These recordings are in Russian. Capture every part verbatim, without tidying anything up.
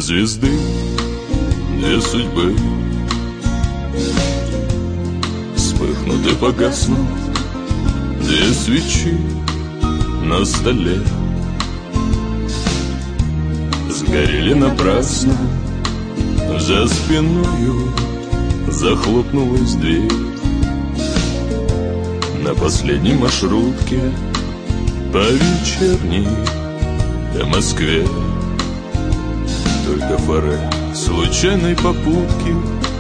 звезды, две судьбы вспыхнут и погаснут, две свечи на столе сгорели напрасно. За спиною захлопнулась дверь. На последней маршрутке по вечерней до Москве только фары случайной попутки.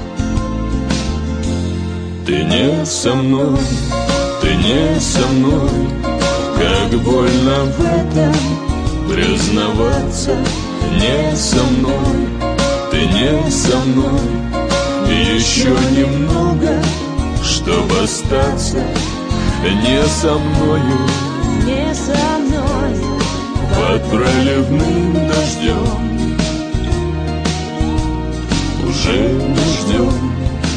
Ты не со мной, ты не со мной, как больно в этом признаваться. Не со мной, ты не со мной, еще немного, чтобы остаться. Не со мною, не со мной, под проливным дождем уже не ждем.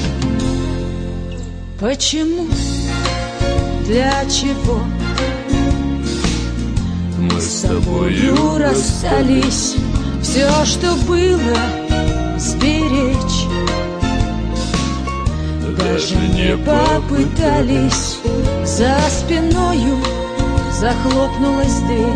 Почему? Для чего? Мы с тобою расстались. Все, что было, сберечь даже не попытались. За спиною захлопнулась дверь.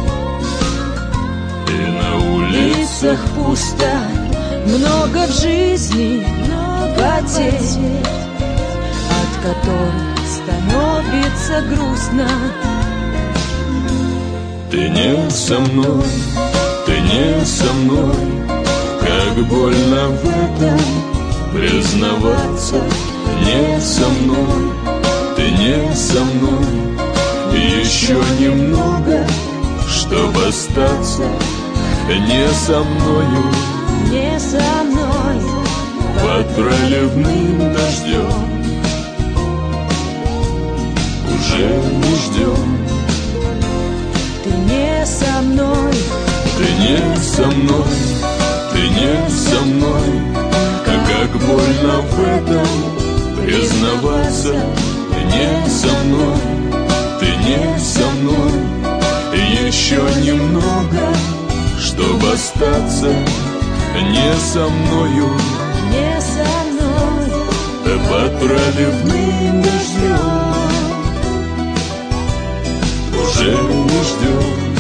И на улицах пусто, много в жизни, много потерь, от которых становится грустно. Ты не со мной, ты не со мной, как больно в этом признаваться. Не со мной, ты не со мной, еще немного, чтобы остаться. Не со мною, не со мной, под проливным дождем уже не ждем. ты не со мной, Ты не со мной, ты не со мной, как больно в этом признаваться. Не со мной, ты не со мной, еще немного, чтобы остаться. Не со мною, не со мной, под проливным дождем уже не ждем.